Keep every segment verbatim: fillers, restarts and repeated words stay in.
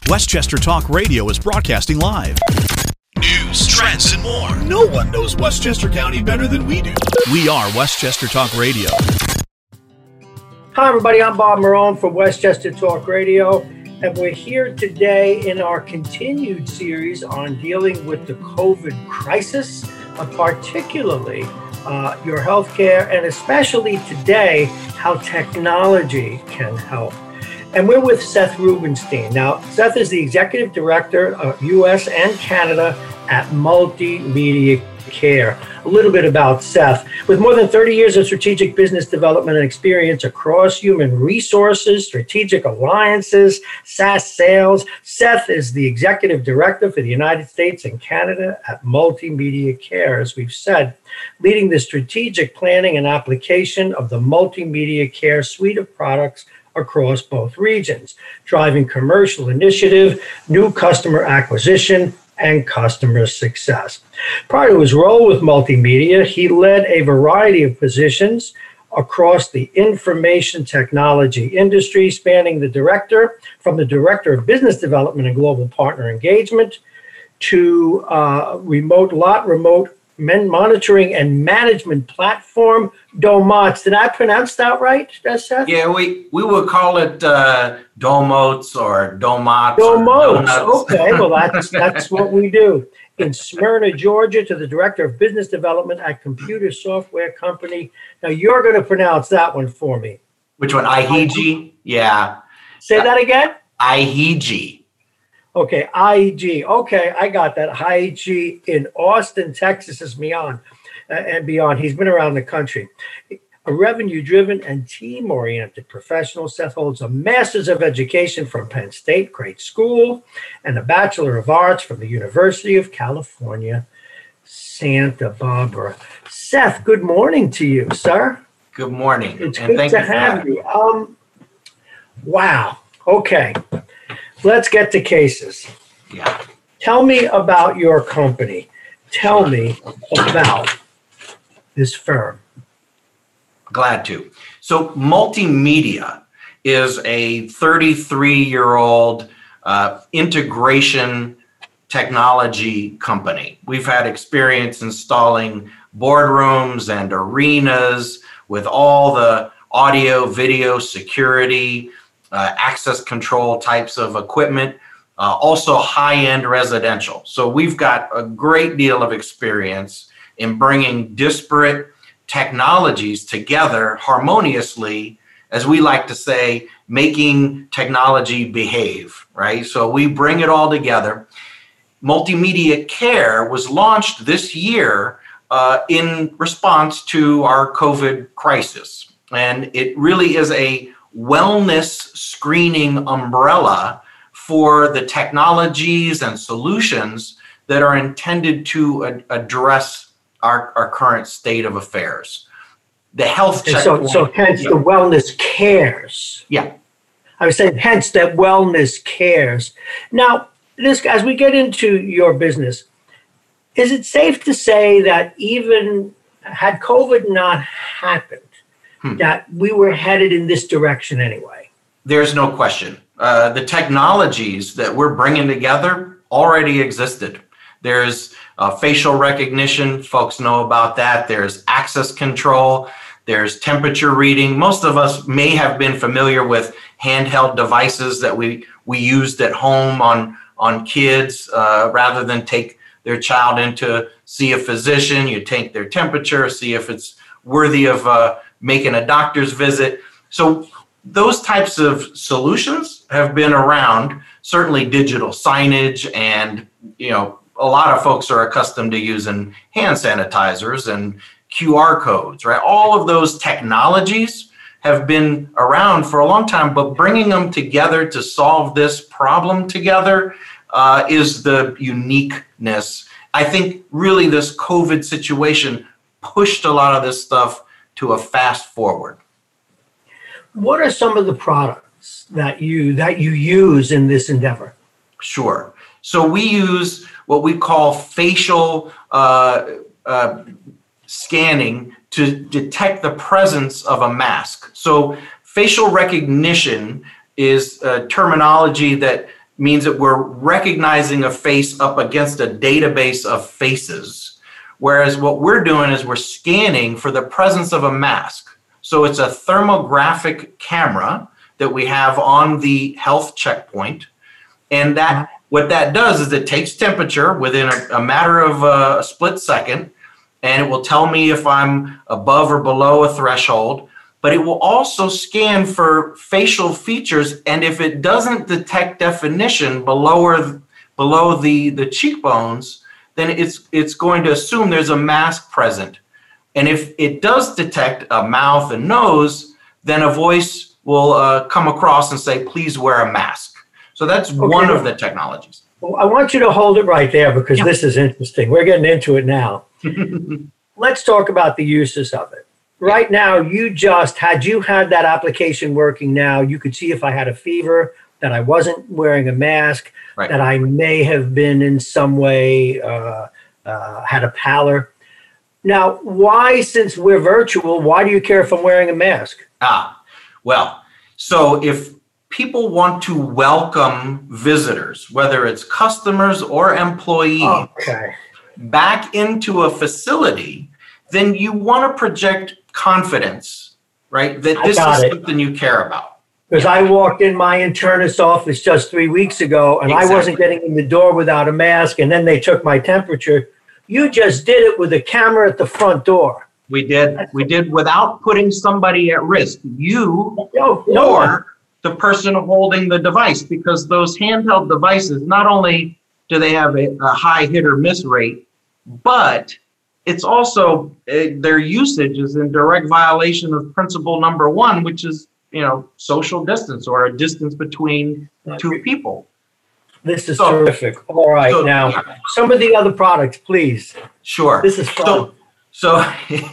Westchester Talk Radio is broadcasting live. News, trends, and more. No one knows Westchester County better than we do. We are Westchester Talk Radio. Hi, everybody. I'm Bob Marone from Westchester Talk Radio, and we're here today in our continued series on dealing with the COVID crisis, uh, particularly uh, your healthcare, and especially today, how technology can help. And we're with Seth Rubenstein. Now, Seth is the Executive Director of U S and Canada at Multimedia Care. A little bit about Seth. With more than thirty years of strategic business development and experience across human resources, strategic alliances, SaaS sales, Seth is the Executive Director for the United States and Canada at Multimedia Care, as we've said, leading the strategic planning and application of the Multimedia Care suite of products across both regions, driving commercial initiative, new customer acquisition, and customer success. Prior to his role with Multimedia, he led a variety of positions across the information technology industry, spanning the director, from the Director of Business Development and Global Partner Engagement to uh, remote lot remote men monitoring and management platform, Domots. Did I pronounce that right, Seth? Yeah, we, we would call it uh, Domots or Domots. Domots. Okay, well, that's that's what we do. In Smyrna, Georgia, to the Director of Business Development at Computer Software Company. Now, you're going to pronounce that one for me. Which one? Ihiji? Yeah. Say that again? Ihiji. Okay, I E G. Okay, I got that. I E G in Austin, Texas is beyond uh, and beyond. He's been around the country. A revenue-driven and team-oriented professional, Seth holds a Master's of Education from Penn State, great school, and a Bachelor of Arts from the University of California, Santa Barbara. Seth, good morning to you, sir. Good morning. It's and good thank to you have you. Um, wow. Okay. Let's get to cases. Yeah. Tell me about your company. Tell me about this firm. Glad to. So Multimedia is a thirty-three-year-old uh, integration technology company. We've had experience installing boardrooms and arenas with all the audio, video, security, Uh, access control types of equipment, uh, also high-end residential. So we've got a great deal of experience in bringing disparate technologies together harmoniously, as we like to say, making technology behave, right? So we bring it all together. Multimedia Care was launched this year uh, in response to our COVID crisis. And it really is a wellness screening umbrella for the technologies and solutions that are intended to ad- address our, our current state of affairs. The health check. So, so hence yeah. the wellness cares. Yeah. I was saying hence that wellness cares. Now, this as we get into your business, is it safe to say that even had COVID not happened, Hmm. that we were headed in this direction anyway? There's no question. Uh, the technologies that we're bringing together already existed. There's uh, facial recognition. Folks know about that. There's access control. There's temperature reading. Most of us may have been familiar with handheld devices that we, we used at home on, on kids uh, rather than take their child in to see a physician. You take their temperature, see if it's worthy of uh, making a doctor's visit. So those types of solutions have been around, certainly digital signage, and you know a lot of folks are accustomed to using hand sanitizers and Q R codes, right? All of those technologies have been around for a long time, but bringing them together to solve this problem together uh, is the uniqueness. I think really this COVID situation pushed a lot of this stuff to a fast forward. What are some of the products that you that you use in this endeavor? Sure. So we use what we call facial uh, uh, scanning to detect the presence of a mask. So facial recognition is a terminology that means that we're recognizing a face up against a database of faces. Whereas what we're doing is we're scanning for the presence of a mask. So it's a thermographic camera that we have on the health checkpoint. And that what that does is it takes temperature within a, a matter of a, a split second, and it will tell me if I'm above or below a threshold. But it will also scan for facial features, and if it doesn't detect definition below or below the, the cheekbones, then it's it's going to assume there's a mask present. And if it does detect a mouth and nose, then a voice will uh, come across and say, please wear a mask. So that's okay. One of the technologies. Well, I want you to hold it right there because yeah. This is interesting. We're getting into it now. Let's talk about the uses of it. Right now, you just, had you had that application working now, you could see if I had a fever, that I wasn't wearing a mask, right. That I may have been in some way, uh, uh, had a pallor. Now, why, since we're virtual, why do you care if I'm wearing a mask? Ah, well, so if people want to welcome visitors, whether it's customers or employees, okay. back into a facility, then you want to project confidence, right? That this is it. Something you care about. Because I walked in my internist's office just three weeks ago and exactly. I wasn't getting in the door without a mask, and then they took my temperature. You just did it with a camera at the front door. We did. We did without putting somebody at risk. You no, no. or the person holding the device, because those handheld devices, not only do they have a, a high hit or miss rate, but it's also uh, their usage is in direct violation of principle number one, which is, you know, social distance or a distance between two people. This is so, terrific. All right. So, now, yeah. Some of the other products, please. Sure. This is fun. So, so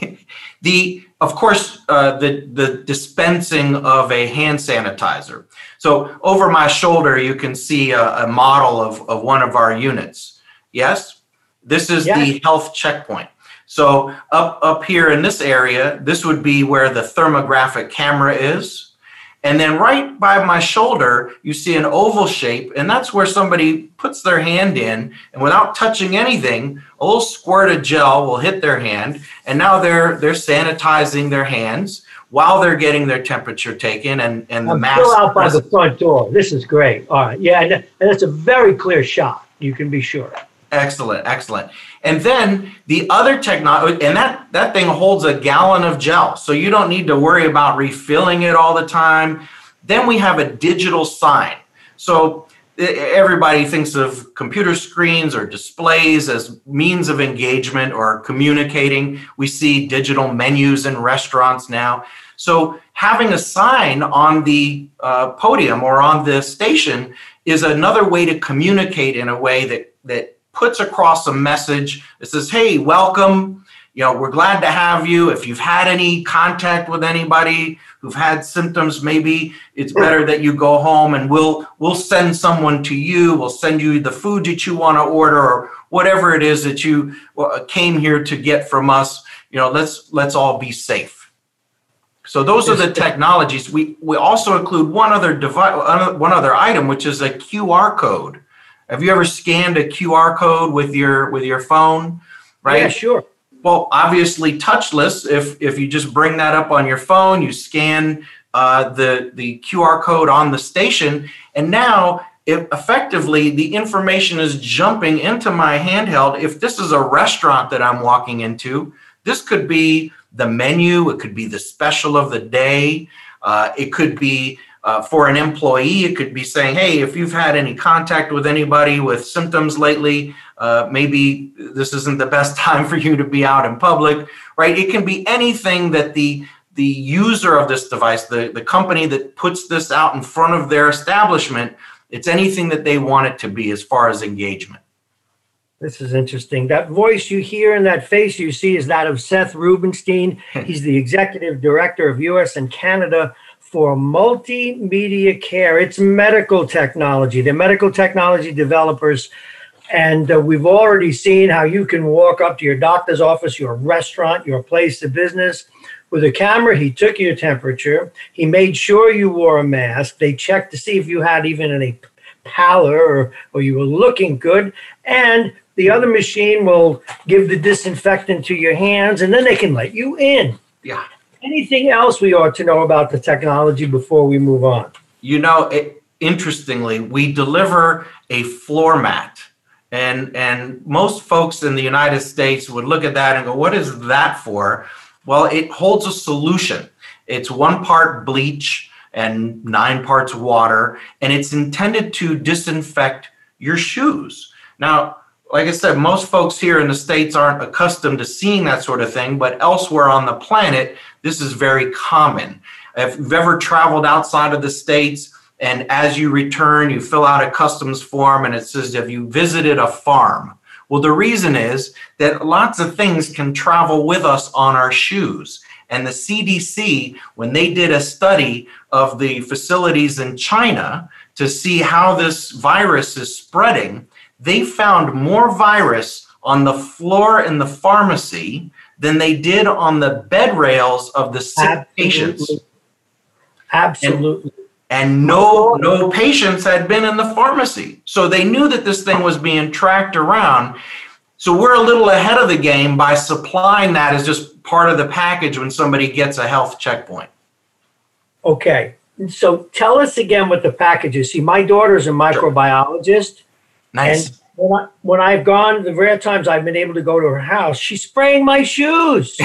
the, of course, uh, the, the dispensing of a hand sanitizer. So over my shoulder, you can see a, a model of, of one of our units. Yes? This is yes. the health checkpoint. So up, up here in this area, this would be where the thermographic camera is. And then right by my shoulder, you see an oval shape, and that's where somebody puts their hand in, and without touching anything, a little squirt of gel will hit their hand, and now they're they're sanitizing their hands while they're getting their temperature taken, and, and the I'm mask. still out by the front door. This is great. All right. Yeah, and, and it's a very clear shot. You can be sure. Excellent, excellent. And then the other technology, and that, that thing holds a gallon of gel, so you don't need to worry about refilling it all the time. Then we have a digital sign. So everybody thinks of computer screens or displays as means of engagement or communicating. We see digital menus in restaurants now. So having a sign on the uh, podium or on the station is another way to communicate in a way that, that puts across a message that says, hey, welcome, you know, we're glad to have you. If you've had any contact with anybody who've had symptoms, maybe it's better that you go home, and we'll we'll send someone to you. We'll send you the food that you want to order, or whatever it is that you came here to get from us. You know, let's let's all be safe. So those are the technologies. We we also include one other device, one other item, which is a Q R code. Have you ever scanned a Q R code with your with your phone? Right? Yeah, sure. Well, obviously touchless. If if you just bring that up on your phone, you scan uh, the the Q R code on the station, and now it, effectively the information is jumping into my handheld. If this is a restaurant that I'm walking into, this could be the menu. It could be the special of the day. Uh, it could be Uh, for an employee, it could be saying, hey, if you've had any contact with anybody with symptoms lately, uh, maybe this isn't the best time for you to be out in public, right? It can be anything that the the user of this device, the, the company that puts this out in front of their establishment, it's anything that they want it to be as far as engagement. This is interesting. That voice you hear and that face you see is that of Seth Rubenstein. He's the executive director of U S and Canada for Multimedia Care. It's medical technology. They're medical technology developers. And uh, we've already seen how you can walk up to your doctor's office, your restaurant, your place of business. With a camera, he took your temperature. He made sure you wore a mask. They checked to see if you had even any pallor or, or you were looking good. And the other machine will give the disinfectant to your hands, and then they can let you in. Yeah. Anything else we ought to know about the technology before we move on? You know, it, interestingly, we deliver a floor mat. And, and most folks in the United States would look at that and go, what is that for? Well, it holds a solution. It's one part bleach and nine parts water, and it's intended to disinfect your shoes. Now, like I said, most folks here in the States aren't accustomed to seeing that sort of thing, but elsewhere on the planet, this is very common. If you've ever traveled outside of the States, and as you return, you fill out a customs form and it says, have you visited a farm? Well, the reason is that lots of things can travel with us on our shoes. And the C D C, when they did a study of the facilities in China to see how this virus is spreading, they found more virus on the floor in the pharmacy than they did on the bed rails of the sick Absolutely. patients. Absolutely. And, and no, no patients had been in the pharmacy. So they knew that this thing was being tracked around. So we're a little ahead of the game by supplying that as just part of the package when somebody gets a health checkpoint. Okay. So tell us again what the package is. See, my daughter's a microbiologist. Nice. And when, I, when I've gone, the rare times I've been able to go to her house, she's spraying my shoes.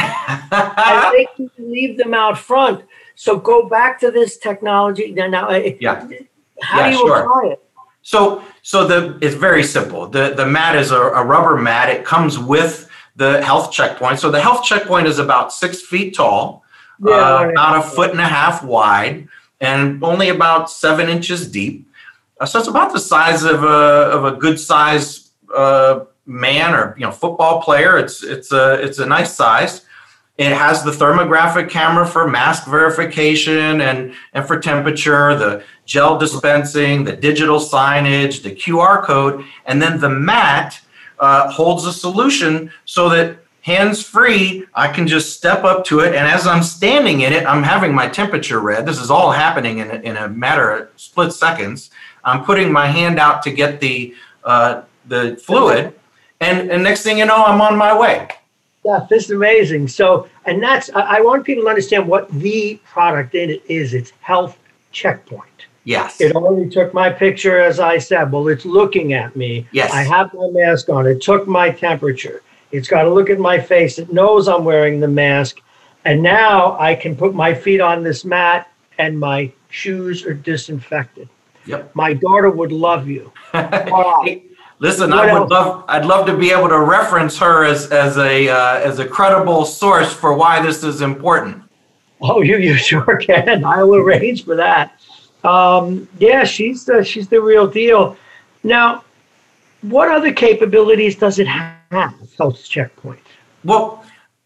I make you leave them out front. So go back to this technology. Now, now yeah. how yeah, do you sure. apply it? So, so the it's very simple. The the mat is a, a rubber mat. It comes with the health checkpoint. So the health checkpoint is about six feet tall, Yeah, uh, about a foot and a half wide, and only about seven inches deep. Uh, so it's about the size of a of a good size uh, man or you know football player. It's it's a it's a nice size. It has the thermographic camera for mask verification and, and for temperature, the gel dispensing, the digital signage, the Q R code, and then the mat uh, holds a solution so that hands-free, I can just step up to it, and as I'm standing in it, I'm having my temperature read. This is all happening in a, in a matter of split seconds. I'm putting my hand out to get the uh, the fluid, and, and next thing you know, I'm on my way. Yeah, this is amazing. So, and that's, I, I want people to understand what the product in it is. It's Health Checkpoint. Yes. It already took my picture, as I said. Well, it's looking at me. Yes. I have my mask on. It took my temperature. It's got to look at my face. It knows I'm wearing the mask. And now I can put my feet on this mat and my shoes are disinfected. Yep. My daughter would love you. Wow. Hey, listen, What I would else? love, I'd love to be able to reference her as as a uh, as a credible source for why this is important. Oh, you you sure can. I will arrange for that. Um, yeah, she's the, she's the real deal. Now, what other capabilities does it have, Health Checkpoint? Well,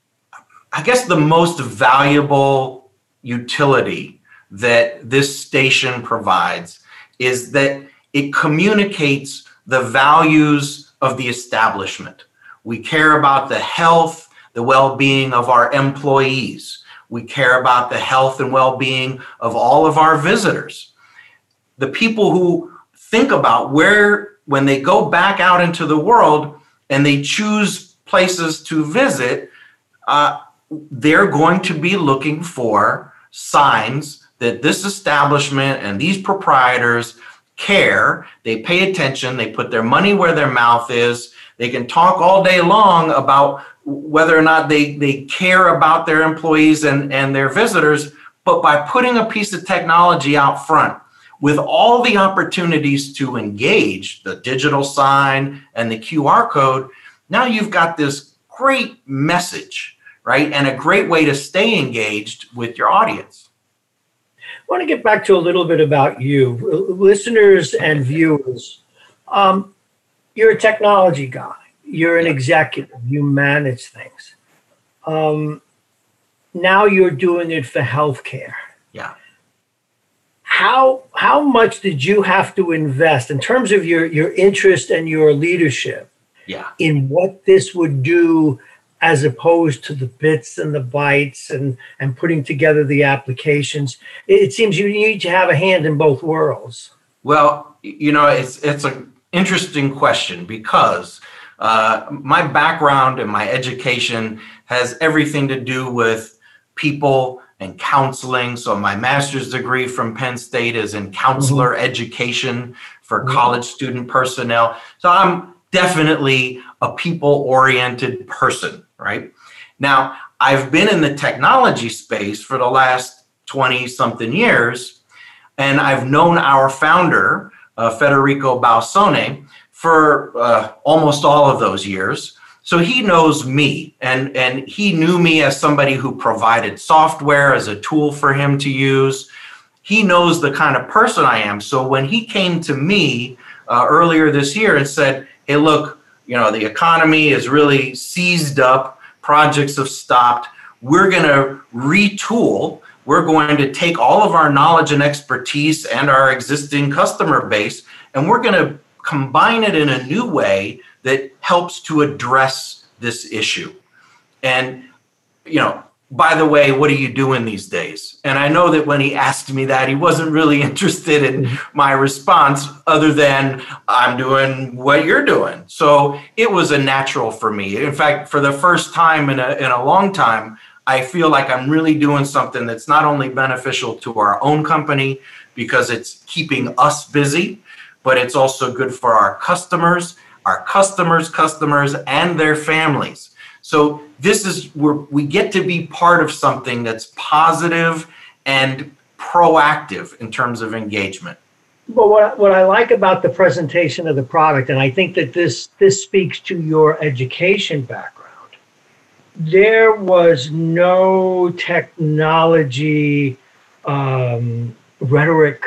I guess the most valuable utility that this station provides is that it communicates the values of the establishment. We care about the health, the well-being of our employees. We care about the health and well-being of all of our visitors. The people who think about where, when they go back out into the world and they choose places to visit, uh, they're going to be looking for signs that this establishment and these proprietors care, they pay attention, they put their money where their mouth is. They can talk all day long about whether or not they, they care about their employees and, and their visitors, but by putting a piece of technology out front with all the opportunities to engage, the digital sign and the Q R code, now you've got this great message, right? And a great way to stay engaged with your audience. I want to get back to a little bit about you, listeners and viewers. Um, you're a technology guy. You're an executive. You manage things. Um, now you're doing it for healthcare. Yeah. How how much did you have to invest in terms of your, your interest and your leadership Yeah. in what this would do as opposed to the bits and the bytes and, and putting together the applications? It, it seems you need to have a hand in both worlds. Well, you know, it's it's an interesting question because uh, my background and my education has everything to do with people and counseling. So my master's degree from Penn State is in counselor mm-hmm. education for mm-hmm. college student personnel. So I'm definitely a people-oriented person, right? Now, I've been in the technology space for the last twenty-something years, and I've known our founder, uh, Federico Balsone, for uh, almost all of those years. So he knows me, and, and he knew me as somebody who provided software as a tool for him to use. He knows the kind of person I am. So when he came to me uh, earlier this year and said, hey, look, you know, the economy is really seized up, projects have stopped, we're going to retool, we're going to take all of our knowledge and expertise and our existing customer base, and we're going to combine it in a new way that helps to address this issue. And, you know, by the way, what are you doing these days? And I know that when he asked me that, he wasn't really interested in my response other than I'm doing what you're doing. So it was a natural for me. In fact, for the first time in a, in a long time, I feel like I'm really doing something that's not only beneficial to our own company because it's keeping us busy, but it's also good for our customers, our customers' customers, and their families. So this is where we get to be part of something that's positive and proactive in terms of engagement. Well, what, what I like about the presentation of the product, and I think that this, this speaks to your education background, there was no technology um, rhetoric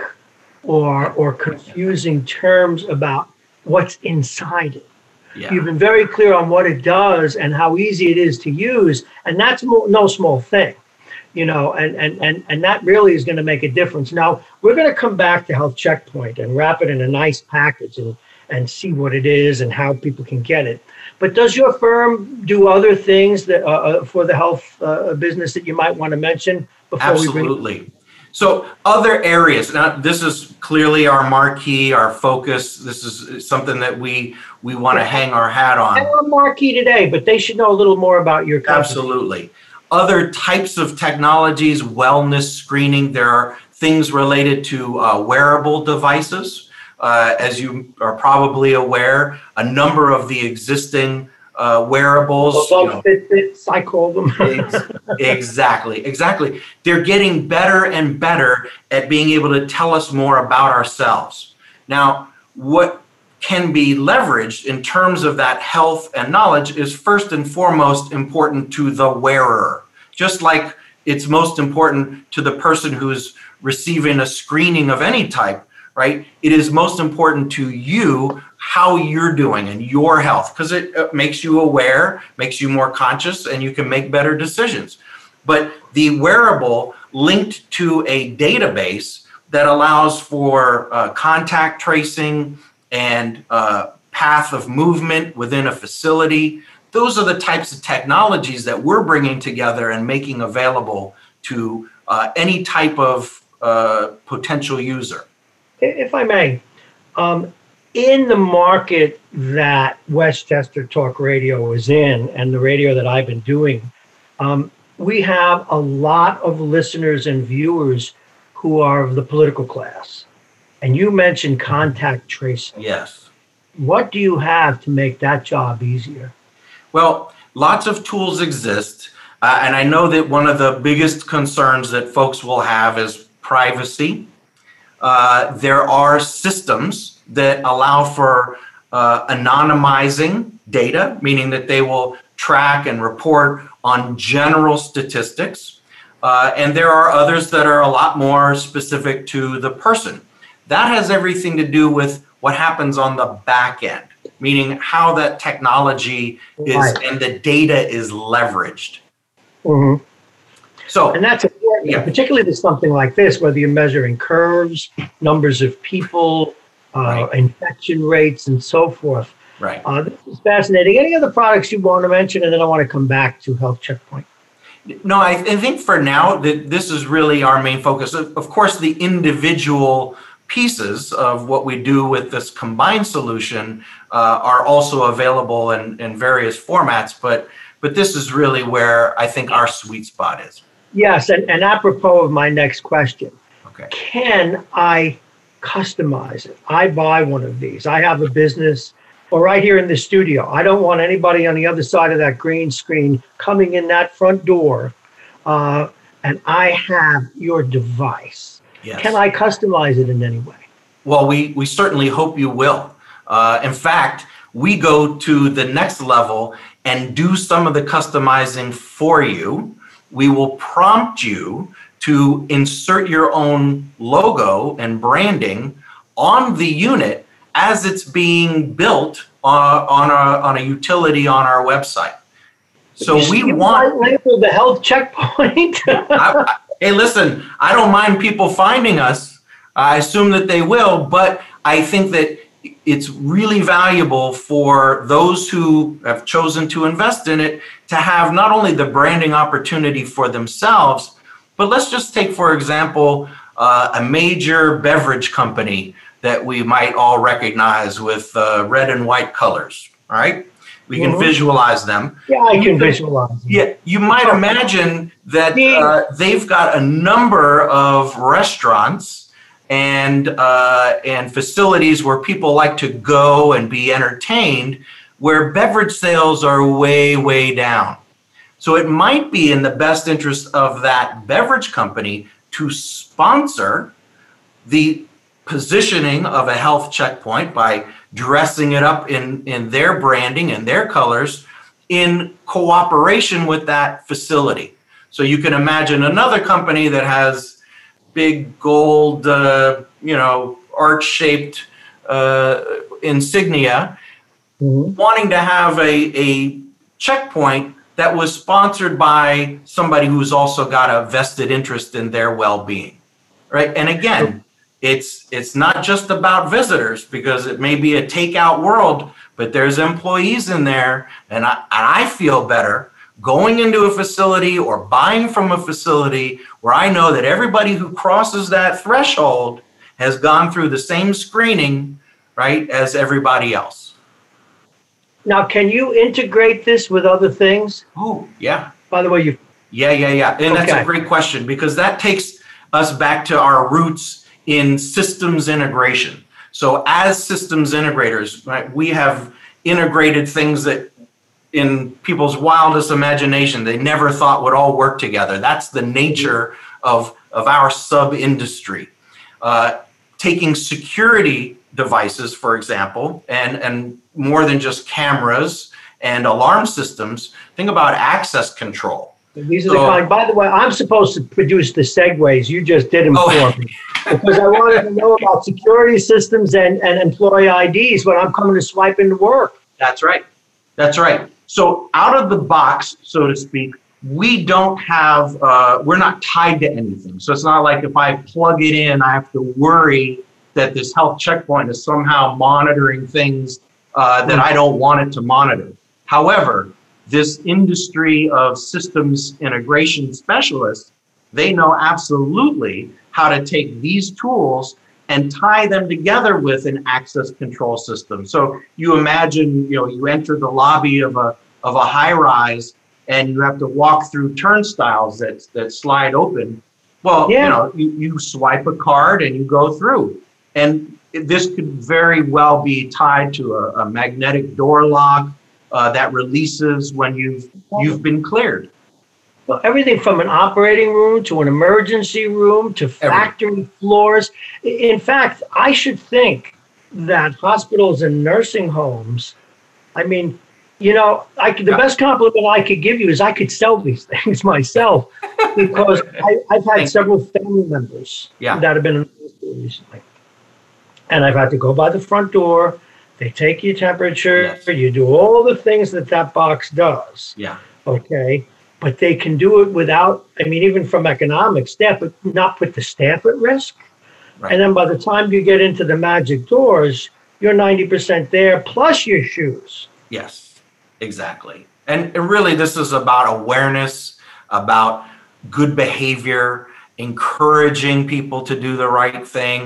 or, or confusing terms about what's inside it. Yeah. You've been very clear on what it does and how easy it is to use, and that's mo- no small thing, you know, and, and, and, and that really is going to make a difference. Now, we're going to come back to Health Checkpoint and wrap it in a nice package and, and see what it is and how people can get it. But does your firm do other things that uh, for the health uh, business that you might want to mention before Absolutely. we bring? So other areas, now this is clearly our marquee, our focus. This is something that we we want to yeah. hang our hat on. And our marquee today, but they should know a little more about your company. Absolutely. Other types of technologies, wellness screening. There are things related to uh, wearable devices. Uh, as you are probably aware, a number of the existing uh, wearables. Well, you know, Fitbits, I call them. ex- exactly, exactly. They're getting better and better at being able to tell us more about ourselves. Now, what can be leveraged in terms of that health and knowledge is first and foremost important to the wearer, just like it's most important to the person who's receiving a screening of any type, right? It is most important to you how you're doing and your health, because it makes you aware, makes you more conscious, and you can make better decisions. But the wearable linked to a database that allows for uh, contact tracing and uh, path of movement within a facility, those are the types of technologies that we're bringing together and making available to uh, any type of uh, potential user. If I may, um, in the market that Westchester Talk Radio is in and the radio that I've been doing, um, we have a lot of listeners and viewers who are of the political class. And you mentioned contact tracing. Yes. What do you have to make that job easier? Well, lots of tools exist. Uh, and I know that one of the biggest concerns that folks will have is privacy. Uh, there are systems that allow for uh, anonymizing data, meaning that they will track and report on general statistics. Uh, and there are others that are a lot more specific to the person. That has everything to do with what happens on the back end, meaning how that technology is right. and the data is leveraged. Mm-hmm. So, and that's important, yeah. particularly with something like this, whether you're measuring curves, numbers of people, uh, right. infection rates, and so forth. Right. Uh, this is fascinating. Any other products you want to mention, and then I want to come back to Health Checkpoint. No, I, I think for now that this is really our main focus. Of, of course, the individual pieces of what we do with this combined solution uh, are also available in, in various formats, but but this is really where I think our sweet spot is. Yes, and, and apropos of my next question, Okay. can I customize it? I buy one of these. I have a business, or right here in the studio. I don't want anybody on the other side of that green screen coming in that front door, uh, and I have your device. Yes. Can I customize it in any way? Well, we, we certainly hope you will. Uh, in fact, we go to the next level and do some of the customizing for you. We will prompt you to insert your own logo and branding on the unit as it's being built uh, on, a, on a utility on our website. So we you want... might label the health checkpoint. I, I, hey, listen, I don't mind people finding us. I assume that they will, but I think that it's really valuable for those who have chosen to invest in it to have not only the branding opportunity for themselves, but let's just take, for example, uh, a major beverage company that we might all recognize with uh, red and white colors, all right? We can mm-hmm. visualize them. Yeah, I can visualize them. Yeah, you might imagine that uh, they've got a number of restaurants and uh, and facilities where people like to go and be entertained, where beverage sales are way, way down. So it might be in the best interest of that beverage company to sponsor the positioning of a health checkpoint by dressing it up in, in their branding and their colors in cooperation with that facility. So you can imagine another company that has big gold, uh, you know, arch-shaped uh, insignia, mm-hmm. wanting to have a, a checkpoint that was sponsored by somebody who's also got a vested interest in their well-being, right? And again, it's it's not just about visitors, because it may be a takeout world, but there's employees in there, and I, and I feel better going into a facility or buying from a facility where I know that everybody who crosses that threshold has gone through the same screening, right, as everybody else. Now, can you integrate this with other things? Oh, yeah. By the way, you... Yeah, yeah, yeah. And okay. That's a great question, because that takes us back to our roots in systems integration. So as systems integrators, right, we have integrated things that in people's wildest imagination they never thought would all work together. That's the nature of, of our sub-industry. Uh, taking security devices, for example, and, and more than just cameras and alarm systems, think about access control. These are so, the kind, by the way, I'm supposed to produce the segues. You just did them oh. for me. Because I wanted to know about security systems and, and employee I Ds when I'm coming to swipe into work. That's right. That's right. So out of the box, so to speak, we don't have, uh, we're not tied to anything. So it's not like if I plug it in, I have to worry that this health checkpoint is somehow monitoring things uh, that I don't want it to monitor. However, this industry of systems integration specialists, they know absolutely how to take these tools and tie them together with an access control system. So you imagine, you know, you enter the lobby of a of a high rise and you have to walk through turnstiles that that slide open. Well, yeah. you know, you, you swipe a card and you go through. And this could very well be tied to a, a magnetic door lock uh, that releases when you've you've been cleared. Well, everything from an operating room to an emergency room to factory everything. floors. In fact, I should think that hospitals and nursing homes, I mean, you know, I could, the yeah. best compliment I could give you is I could sell these things myself, because I, I've had Thank several you. family members yeah. that have been in the hospital recently. And I've had to go by the front door. They take your temperature. Yes. You do all the things that that box does. Yeah. Okay. But they can do it without, I mean, even from economic staff, but not put the staff at risk. Right. And then by the time you get into the magic doors, you're ninety percent there, plus your shoes. Yes, exactly. And really, this is about awareness, about good behavior, encouraging people to do the right thing.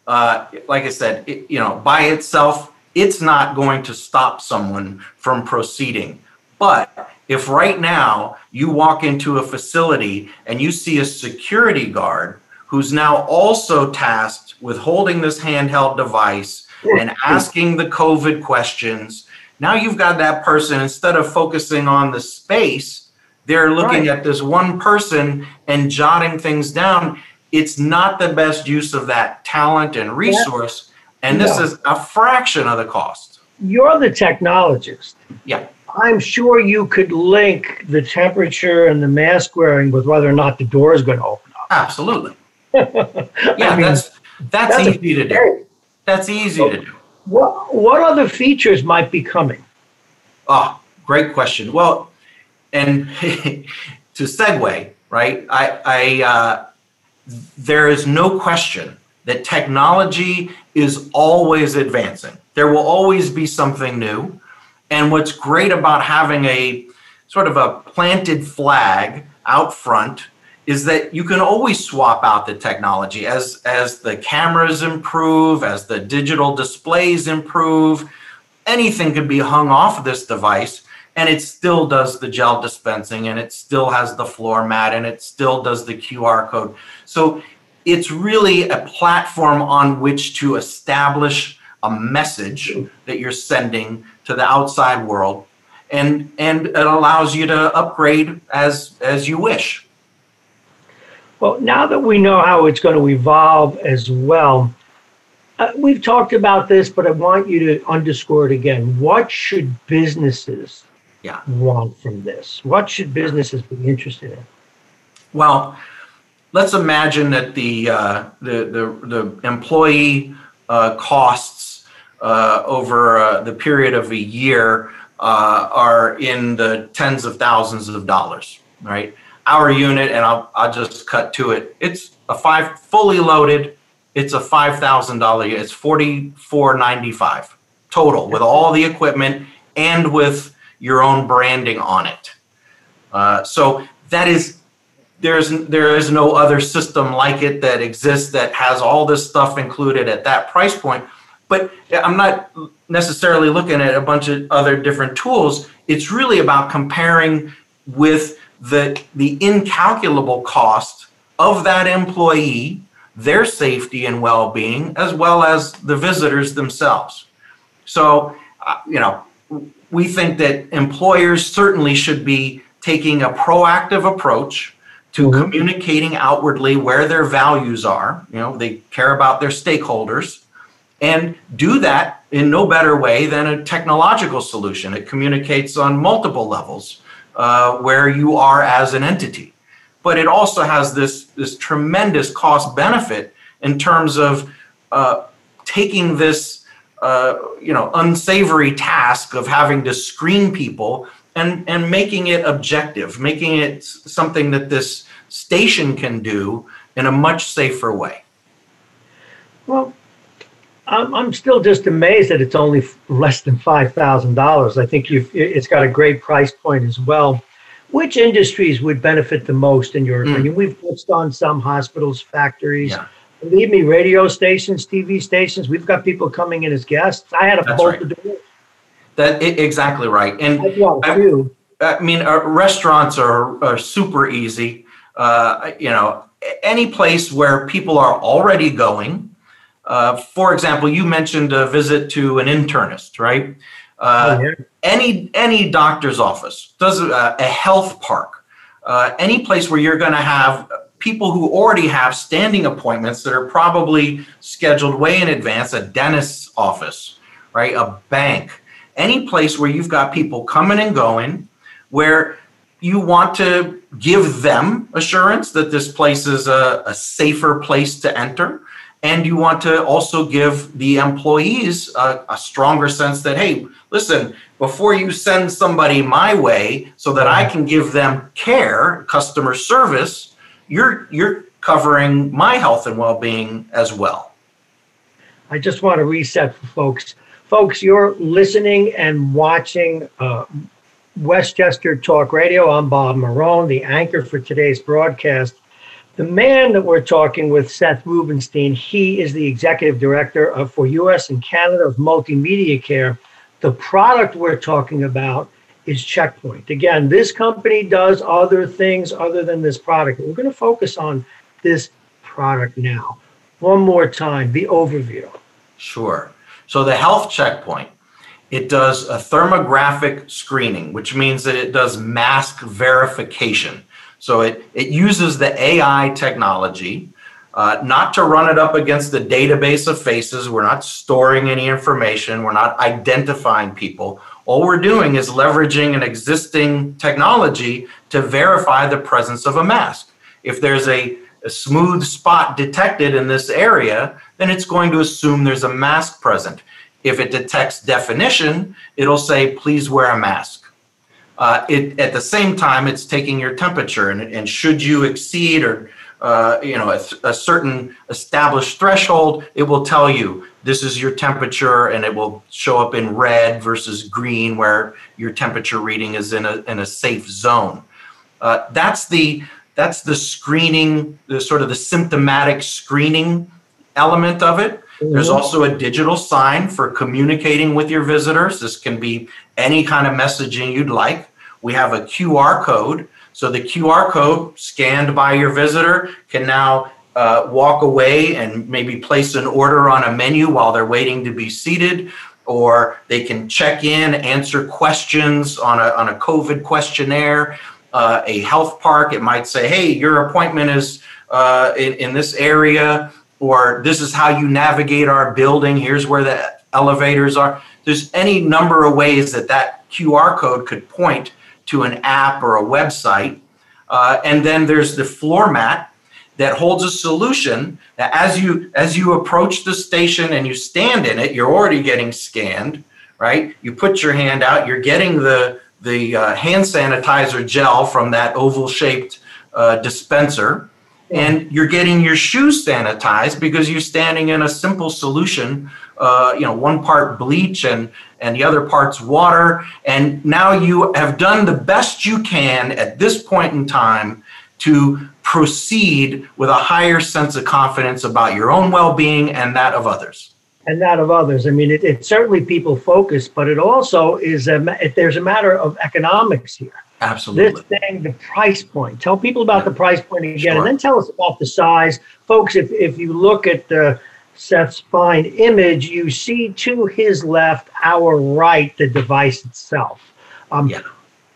uh, like I said, it, you know, by itself, it's not going to stop someone from proceeding. But if right now you walk into a facility and you see a security guard who's now also tasked with holding this handheld device and asking the COVID questions, now you've got that person, instead of focusing on the space, they're looking right at this one person and jotting things down. It's not the best use of that talent and resource. Yeah. And this no. is a fraction of the cost. You're the technologist. Yeah. I'm sure you could link the temperature and the mask wearing with whether or not the door is going to open up. Absolutely. Yeah, I mean, that's, that's, that's easy to do. That's easy so, to do. What, what other features might be coming? Oh, great question. Well, and to segue, right, I, I uh, there is no question that technology is always advancing. There will always be something new. And what's great about having a sort of a planted flag out front is that you can always swap out the technology as, as the cameras improve, as the digital displays improve. Anything could be hung off of this device and it still does the gel dispensing, and it still has the floor mat, and it still does the Q R code. So it's really a platform on which to establish a message that you're sending to the outside world, and and it allows you to upgrade as as you wish. Well, now that we know how it's going to evolve as well, uh, we've talked about this, but I want you to underscore it again. What should businesses yeah. want from this? What should businesses be interested in? Well, let's imagine that the uh, the, the the employee uh, costs uh, over uh, the period of a year uh, are in the tens of thousands of dollars, right? Our unit, and I'll I'll just cut to it. It's a five fully loaded. It's a five thousand dollar. It's forty four ninety five total with all the equipment and with your own branding on it. Uh, so that is. There's there is no other system like it that exists that has all this stuff included at that price point. But I'm not necessarily looking at a bunch of other different tools. It's really about comparing with the the incalculable cost of that employee, their safety and well-being, as well as the visitors themselves. So, uh, you know, we think that employers certainly should be taking a proactive approach to mm-hmm. communicating outwardly where their values are. You know, they care about their stakeholders, and do that in no better way than a technological solution. It communicates on multiple levels uh, where you are as an entity. But it also has this, this tremendous cost benefit in terms of uh, taking this uh, you know, unsavory task of having to screen people and, and making it objective, making it something that this station can do in a much safer way. Well, I'm, I'm still just amazed that it's only less than five thousand dollars. I think you've, it's got a great price point as well. Which industries would benefit the most in your mm. opinion? We've touched on some hospitals, factories. Yeah. Believe me, radio stations, T V stations, we've got people coming in as guests. I had a bolt to do it. That it, exactly right. And I, I mean, uh, restaurants are, are super easy. Uh, you know, any place where people are already going. Uh, for example, you mentioned a visit to an internist, right? Uh, oh, yeah. Any any doctor's office, does a, a health park, uh, any place where you're going to have people who already have standing appointments that are probably scheduled way in advance, a dentist's office, right? A bank, any place where you've got people coming and going, where you want to give them assurance that this place is a, a safer place to enter. And you want to also give the employees a, a stronger sense that, hey, listen, before you send somebody my way so that I can give them care, customer service, you're you're covering my health and well-being as well. I just want to reset for folks. Folks, you're listening and watching uh, Westchester Talk Radio. I'm Bob Marone, the anchor for today's broadcast. The man that we're talking with, Seth Rubenstein, he is the executive director of, for U S and Canada of Multimedia Care. The product we're talking about is Checkpoint. Again, this company does other things other than this product. We're going to focus on this product now. One more time, the overview. Sure. So the Health Checkpoint, it does a thermographic screening, which means that it does mask verification. So it, it uses the A I technology, uh, not to run it up against the database of faces. We're not storing any information. We're not identifying people. All we're doing is leveraging an existing technology to verify the presence of a mask. If there's a, a smooth spot detected in this area, then it's going to assume there's a mask present. If it detects definition, it'll say, please wear a mask. Uh, it, at the same time, it's taking your temperature, and, and should you exceed or uh, you know a, a certain established threshold, it will tell you this is your temperature, and it will show up in red versus green, where your temperature reading is in a in a safe zone. Uh, that's the that's the screening, the sort of the symptomatic screening element of it. There's also a digital sign for communicating with your visitors. This can be any kind of messaging you'd like. We have a Q R code. So the Q R code scanned by your visitor can now uh, walk away and maybe place an order on a menu while they're waiting to be seated, or they can check in, answer questions on a, on a COVID questionnaire. Uh, a health park, it might say, hey, your appointment is uh, in, in this area, or this is how you navigate our building. Here's where the elevators are. There's any number of ways that that Q R code could point to an app or a website. Uh, and then there's the floor mat that holds a solution that as you as you approach the station and you stand in it, you're already getting scanned, right? You put your hand out, you're getting the, the uh, hand sanitizer gel from that oval-shaped uh, dispenser. And you're getting your shoes sanitized because you're standing in a simple solution, uh, you know, one part bleach and, and the other part's water. And now you have done the best you can at this point in time to proceed with a higher sense of confidence about your own well-being and that of others. And that of others. I mean, it, it's certainly people focused, but it also is, a, it, there's a matter of economics here. Absolutely. This thing, the price point. Tell people about yeah. the price point again, Sure. and then tell us about the size. Folks, if, if you look at uh, Seth's fine image, you see to his left, our right, the device itself. Um, yeah.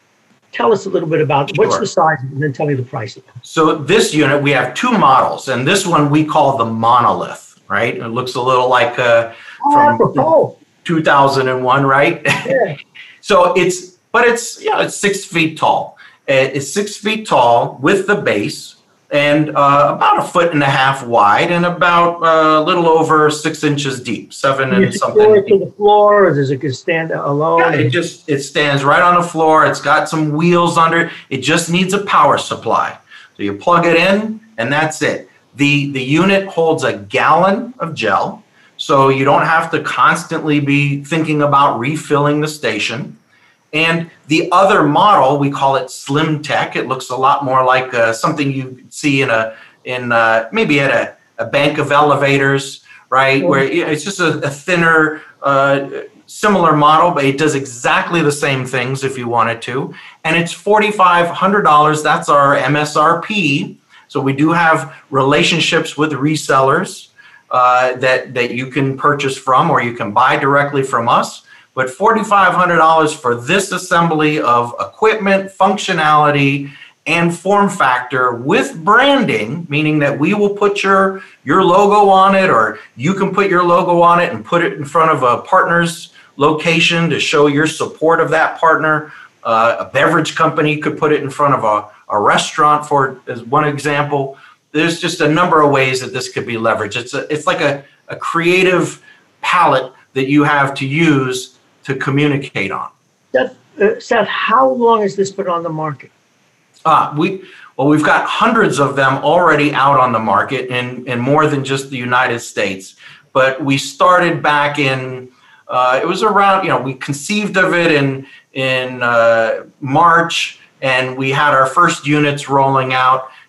Tell us a little bit about Sure. what's the size, and then tell me the price. So this unit, we have two models, and this one we call the Monolith, right? It looks a little like uh, from oh, two thousand one, right? Yeah. So it's, but it's, you know, it's six feet tall. It's six feet tall with the base and uh, about a foot and a half wide and about uh, a little over six inches deep, seven and something. You it to the floor, or does it stand alone? Yeah, it just, it stands right on the floor. It's got some wheels under it. It just needs a power supply. So you plug it in and that's it. The, the unit holds a gallon of gel, so you don't have to constantly be thinking about refilling the station. And the other model, we call it Slim Tech. It looks a lot more like uh, something you see in a in uh, maybe at a, a bank of elevators, right? Where it's just a, a thinner, uh, similar model, but it does exactly the same things if you wanted to. And it's four thousand five hundred dollars. That's our M S R P. So we do have relationships with resellers uh, that that you can purchase from, or you can buy directly from us. But four thousand five hundred dollars for this assembly of equipment, functionality, and form factor with branding, meaning that we will put your, your logo on it, or you can put your logo on it and put it in front of a partner's location to show your support of that partner. Uh, a beverage company could put it in front of a, a restaurant, for as one example. There's just a number of ways that this could be leveraged. It's, a, it's like a, a creative palette that you have to use to communicate on. Seth, uh, Seth, how long has this been on the market? Uh, we well, we've got hundreds of them already out on the market in, in more than just the United States. But we started back in, uh, it was around, you know, we conceived of it in, in uh, March, and we had our first units rolling out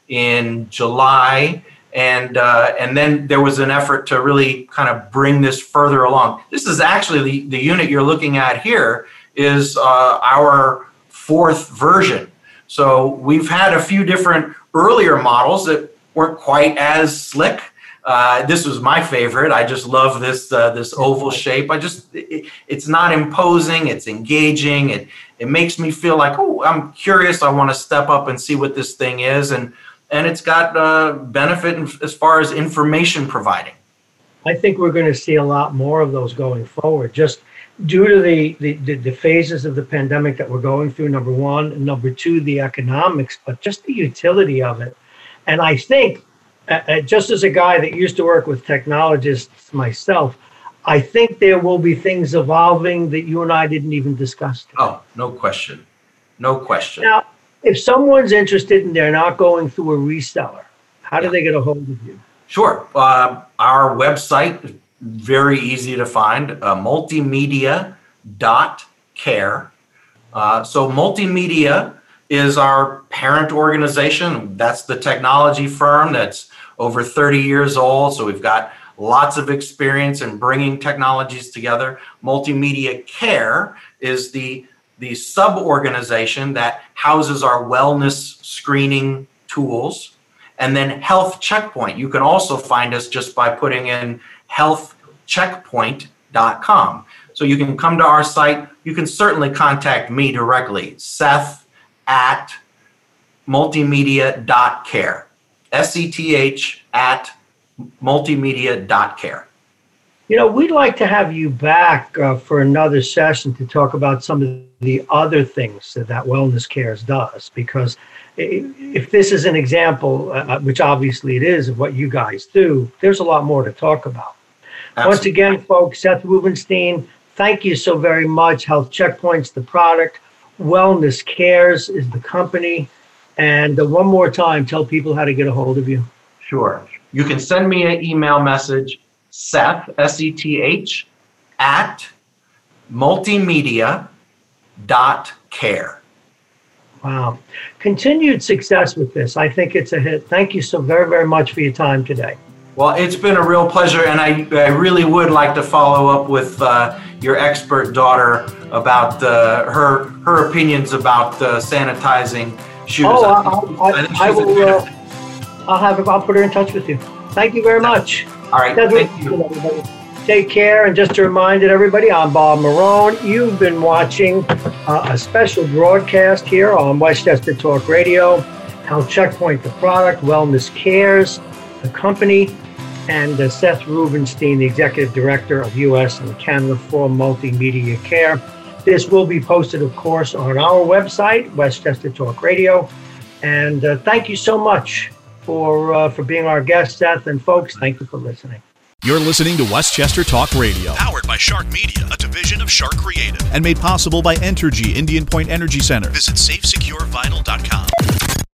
in July. And uh, and then there was an effort to really kind of bring this further along. This is actually the, the unit you're looking at here is uh, our fourth version. So we've had a few different earlier models that weren't quite as slick. Uh, this was my favorite. I just love this uh, this oval shape. I just it, it's not imposing. It's engaging. It it makes me feel like, oh, I'm curious. I want to step up and see what this thing is. And and it's got uh, benefit in, as far as information providing. I think we're going to see a lot more of those going forward, just due to the, the, the, the phases of the pandemic that we're going through, number one, and number two, the economics, but just the utility of it. And I think, uh, just as a guy that used to work with technologists myself, I think there will be things evolving that you and I didn't even discuss today. Oh, no question. No question. Now, if someone's interested and they're not going through a reseller, how do Yeah. they get a hold of you? Sure. Uh, our website is very easy to find, uh, multimedia dot care. Uh, so Multimedia is our parent organization. That's the technology firm that's over thirty years old. So we've got lots of experience in bringing technologies together. Multimedia Care is the the sub-organization that houses our wellness screening tools. And then Health Checkpoint. You can also find us just by putting in health checkpoint dot com. So you can come to our site. You can certainly contact me directly, Seth at multimedia dot care. S E T H at multimedia dot care. You know, we'd like to have you back uh, for another session to talk about some of the other things that, that Wellness Cares does, because if this is an example, uh, which obviously it is, of what you guys do, there's a lot more to talk about. Absolutely. Once again, folks, Seth Rubenstein, thank you so very much. Health Checkpoint's the product. Wellness Cares is the company. And uh, one more time, tell people how to get a hold of you. Sure. You can send me an email message, Seth, S E T H, at multimedia dot care. Wow. Continued success with this. I think it's a hit. Thank you so very, very much for your time today. Well, it's been a real pleasure, and I, I really would like to follow up with uh, your expert daughter about uh, her her opinions about uh, sanitizing shoes. Oh, I, I, I, I, think I she's will. Uh, I'll have. I'll put her in touch with you. Thank you very much. All right. That's Thank you. Everybody. Take care. And just a reminder, everybody, I'm Bob Marone. You've been watching uh, a special broadcast here on Westchester Talk Radio. Health Checkpoint, the product, Wellness Cares, the company, and uh, Seth Rubenstein, the Executive Director of U S and Canada for Multimedia Care. This will be posted, of course, on our website, Westchester Talk Radio. And uh, thank you so much for uh, for being our guest, Seth. And folks, thank you for listening. You're listening to Westchester Talk Radio, Powered by Shark Media, a division of Shark Creative. and made possible by Entergy Indian Point Energy Center. Visit safe secure vinyl dot com.